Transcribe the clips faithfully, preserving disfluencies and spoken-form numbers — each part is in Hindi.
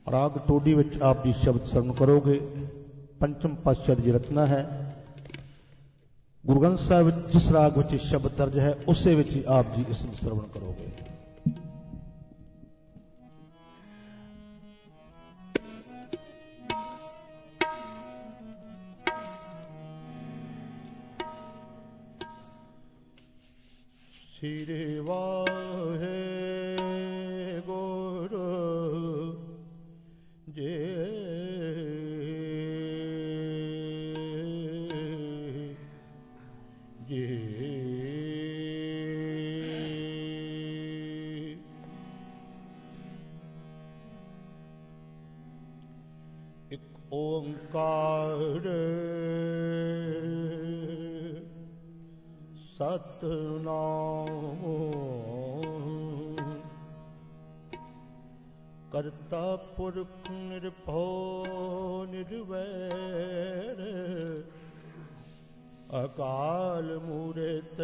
राग टोडी विच आप जी शब्द सरवण करोगे। पंचम पातशाह दी रचना है। गुरु ग्रंथ साहिब जिस राग विच शब्द दर्ज है उसे विच ही आप जी इसमें सरवण करोगे। श्री वाहे गुरु जे जे एक ओंकार सतनाम करता पुरख निरभौ निर्वैर अकाल मूरत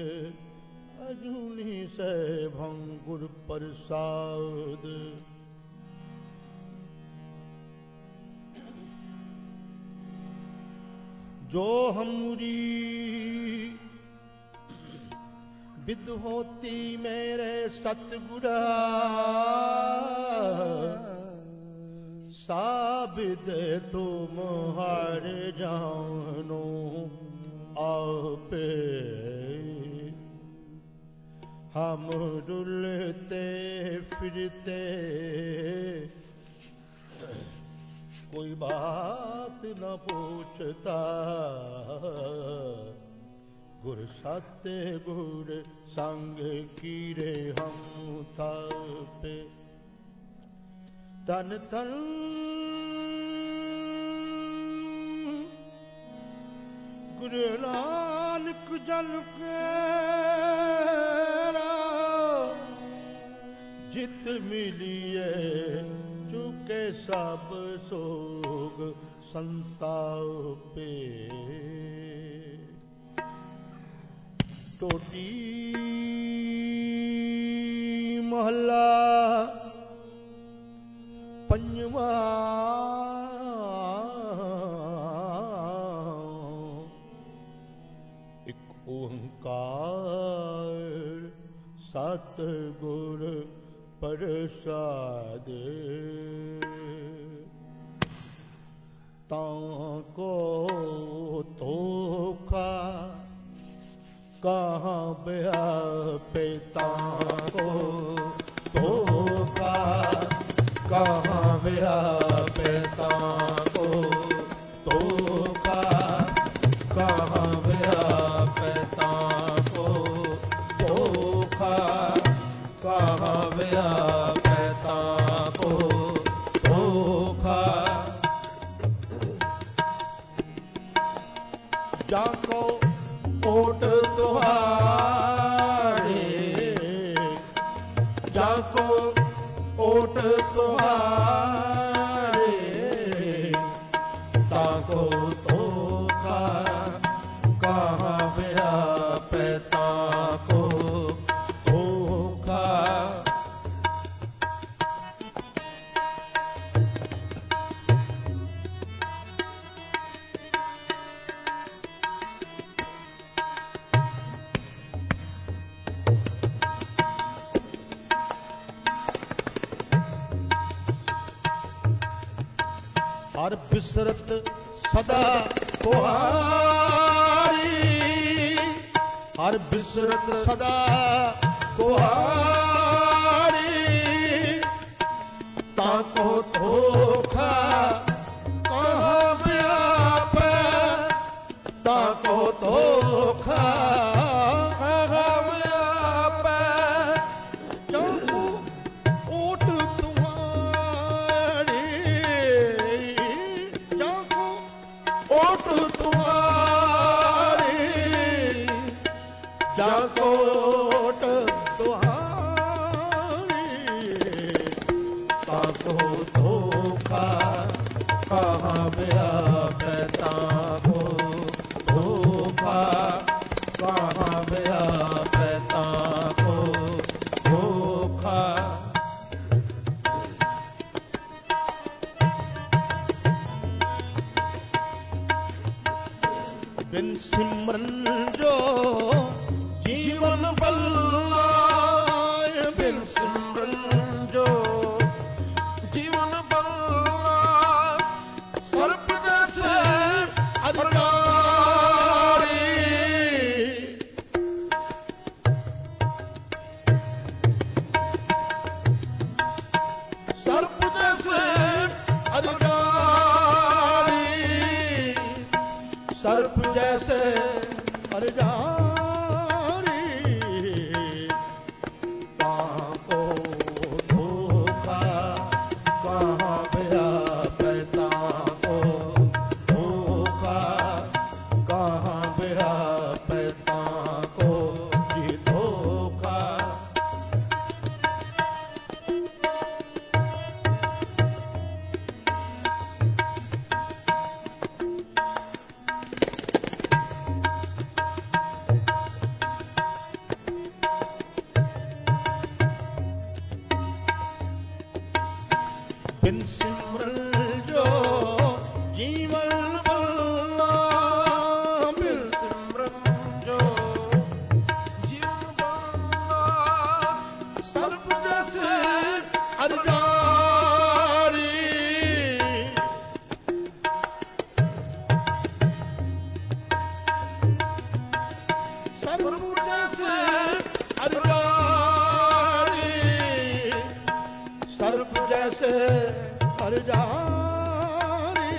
अजूनी सैभं गुर प्रसाद। जो हमरी विद होती मेरे सतगुरा साबिद तुम हर जानो आपे। हम रुलते फिरते कोई बात न पूछता गुर सत्य गुर संग कीरे हम थापे। तन तन गुरु नानक जन केरा जित मिलिए चुके सब सोग संतापे। टोटी महला पंजवा एक ओंकार सतगुर प्रसाद। ताको तोखा कहाँ बया पिता को धोखा कहाँ बया पिता को धोखा कहाँ बया पिता को धोखा कहाँ बया पिता को धोखा। जाको ओट तुहारे जाको ओट तुहारे ताको तोखा कहाँ बया पैता को धोखा। हर बिसरत सदा कुहारी हर बिसरत सदा कुहारी ताको धोखा कहाँ व्यापे ताको धोखा कहाँ व्यापे। जाको ओट तुम्हारी ओट तुम्हारी जाको बिन सिमरन जो जीवन बल्ला, बिन सिमरन जो जीवन बल्ला, सर्प जैसे अधिकारी, सर्प जैसे अधिकारी, सर्प जैसे अधिकारी, ताको धोखा कहाँ गया पैता को, धोखा कहाँ गया पैता को, जी धोखा। बिन सिमरन जो जीवन बल्ला, बिन सिमरन जो जीवन बल्ला, सर्प जैसे अधिकारी, सर्प जैसे अधिकारी, सर्प जैसे अधिकारी,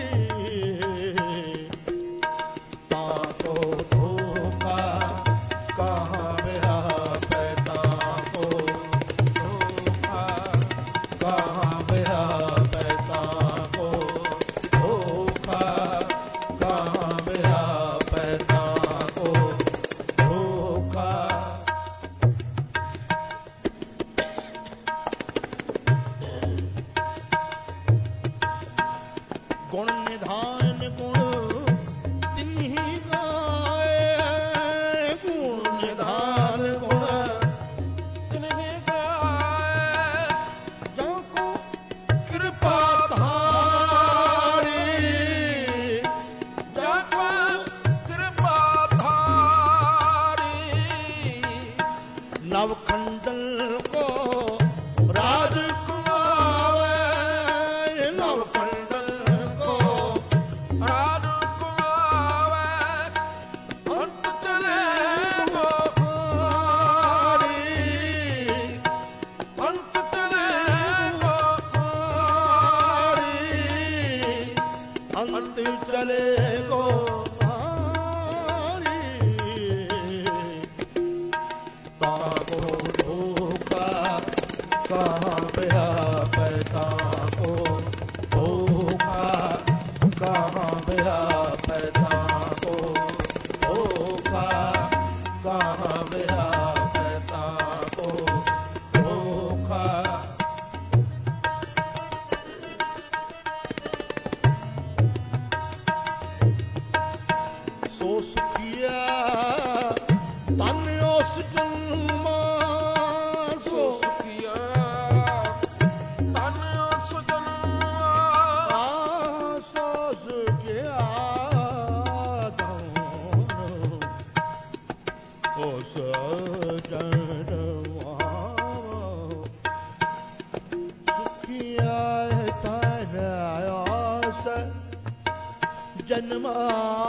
ताको धोखा कहाँ गया पैता को, धोखा कहाँ गया पैता को, धोखा कहाँ गया पैता को, धोखा। गुण निधान गुण तिन्हीं गाए, गुण निधान गुण तिन्हीं गाए, जाको कृपा धारी, जाको कृपा धारी, नवखंडल को राजकुमार, नवखंडल को राजकुमार, अंत चले गो हारी, अंत चले गो हारी, अंत चले गो हारी, ताको धोखा कहाँ गया पैता को, धोखा कहाँ गया पैता को, धोखा कहाँ गया पैता को, धोखा। सो सुखिया तन उस जन्मा, सो सुखिया तन उस जन्मा, सो सुखिया तन उस जन्मा, सुखिया तन उस जन्मा,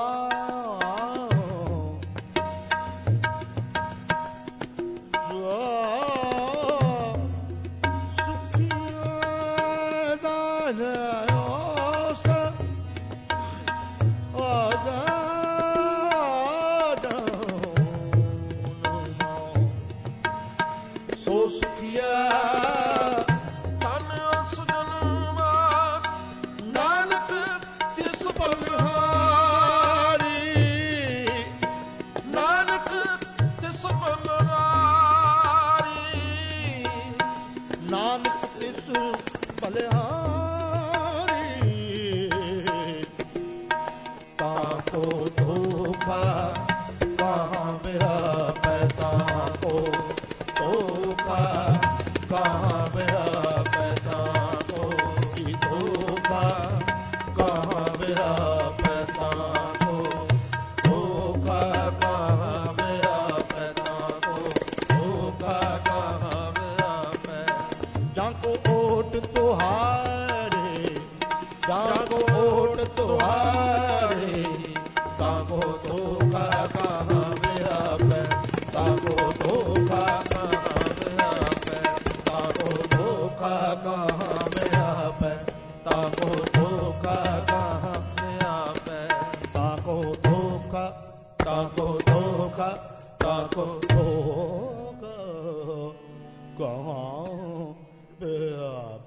नानक तिस बलहारी, ताको धोखा ताको धोखा कहाँ पे